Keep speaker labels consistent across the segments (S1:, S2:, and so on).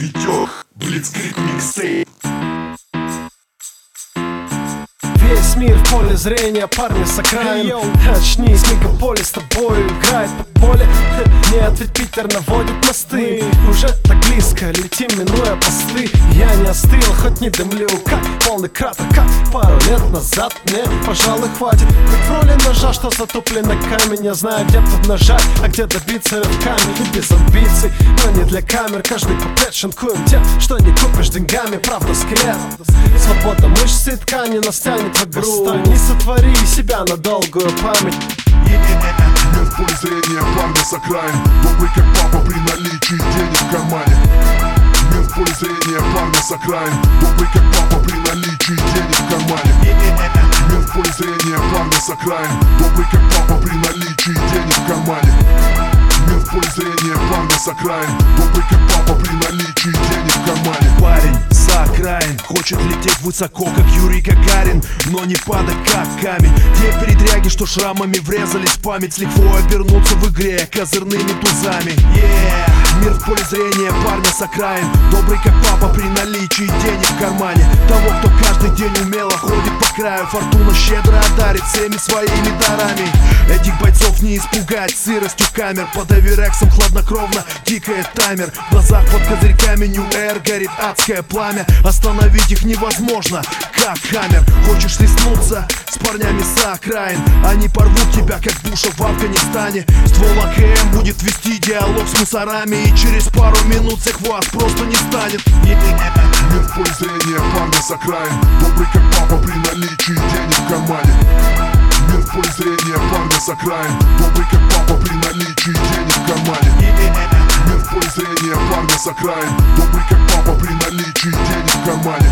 S1: Витек, Блицкриг микстейп.
S2: Весь мир в поле зрения, парни с окраин. Очнись, мегаполис с тобой играет по поле. Нет, ведь Питер наводит мосты. Уже так близко, летим, минуя посты. Я не остыл, хоть не дымлю, как полный кратер, как пару лет назад. Мне, пожалуй, хватит быть в роли ножа, что затоплен на камень. Я знаю, где поднажать, а где добиться рывками. И без амбиций, но не для камер. Каждый куплет шинкуем тем, что не купишь деньгами. Правда, скелет, свобода мышц и ткани нас тянет в игру. Не сотвори себя на долгую память.
S1: Нет в поле зрения парня с окраин, добрый как папа при наличии денег в кармане. Нет в поле зрения парня с окраин, добрый как папа при наличии денег в кармане. Нет в поле зрения парня с окраин, добрый как папа при наличии денег в кармане. Нет в поле зрения парня с окраин, добрый как папа при наличии денег в кармане.
S3: Парень с окраин хочет лететь высоко, как Юрий Гагарин, но не падать, как камень. Те передряги, что шрамами врезались в память, с лихвой обернуться в игре козырными тузами. Мир в поле зрения парня с окраин, добрый как папа при наличии денег в кармане. Того, кто каждый день умело ходит по краю, фортуна щедро одарит всеми своими дарами. Этих бойцов не испугать сыростью камер, под аверексом хладнокровно тикает таймер. В глазах под козырьками New Air горит адское пламя. Остановить их невозможно, как хаммер. Хочешь слеснуться с парнями с окраин, они порвут тебя, как Буша в Афганистане. Ствол АКМ будет вести диалог с мусорами, и через пару минут всех вас просто не станет.
S1: Нет в поле зрения парня с окраин, добрый как папа при наличии денег в кармане. Нет в поле зрения парня с окраин, добрый как папа при наличии денег в кармане. Нет в поле зрения парня с окраин, добрый как папа при наличии денег в кармане.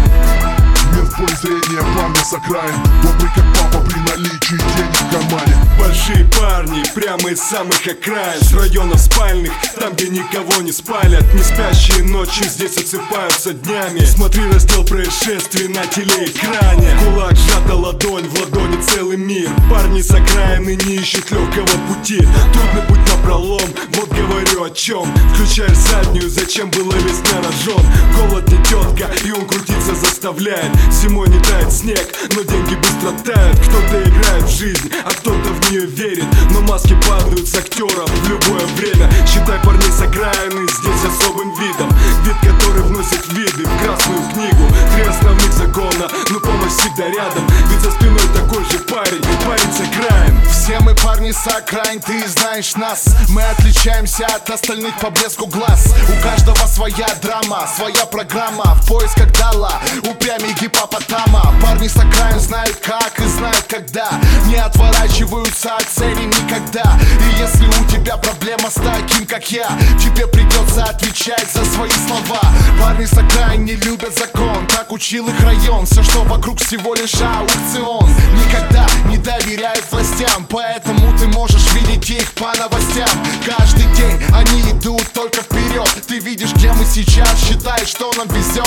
S1: Нет в поле зрения парня с окраин, добрый как папа при наличии денег в кармане.
S4: Большие парни, прямо из самых окраин, с районов спальных, там где никого не спалят. Не спящие ночи здесь отсыпаются днями. Смотри раздел происшествий на телеэкране. Кулак сжата ладонь, в ладони целый мир. Парни с окраины не ищут легкого пути. Трудный путь напролом, вот говорю о чем. Включаешь заднюю, зачем было весь на рожон. Голод не тетка, и он крутиться заставляет. Зимой не тает снег, но деньги быстро тают. Кто-то играет в жизнь, а кто-то в нее верит. Но маски падают с актеров в любое время. Считай парней с окраины здесь особым видом. Вид, который вносит виды в красную книгу. 3 основных закона, но помощь всегда рядом. Ведь за спиной такой же парень, парень с окраин.
S5: Все мы парни с окраин, ты знаешь нас. Мы отличаемся от остальных по блеску глаз. У каждого своя драма, своя программа. В поисках дала, упрямей гипопотама. Парни с окраин знают как и знают когда. Не отворачиваются от цели никогда. И если у тебя проблема с таким как я, тебе придется отвечать за свои слова. Парни с окраин не любят закон, так учил их район. Все, что вокруг, всего лишь аукцион. Никогда не доверяют властям, поэтому ты можешь видеть их по новостям. Каждый день они идут только вперед. Ты видишь, где мы сейчас, считай, что нам везет.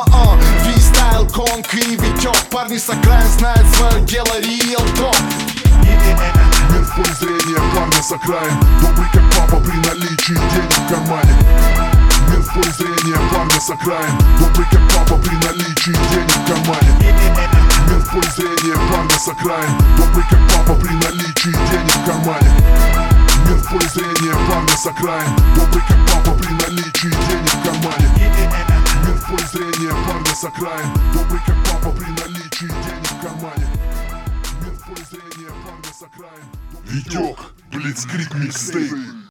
S5: Фристайл, конг и Витек. Парни с окраин знают свое дело, real talk.
S1: Нет в поле зрения парня с окраин, добрый как папа при наличии денег в кармане. Нет в поле зрения парня с окраин, добрый как папа при наличии денег в кармане. Нет в поле зрения парня с окраин, добрый как папа при наличии денег в кармане. Нет в поле зрения парня с окраин, добрый как папа при наличии денег в кармане. Нет в поле зрения парня с окраин, добрый как папа при наличии денег в кармане. Нет в поле зрения парня с окраин. Витек, Блицкриг микстейп.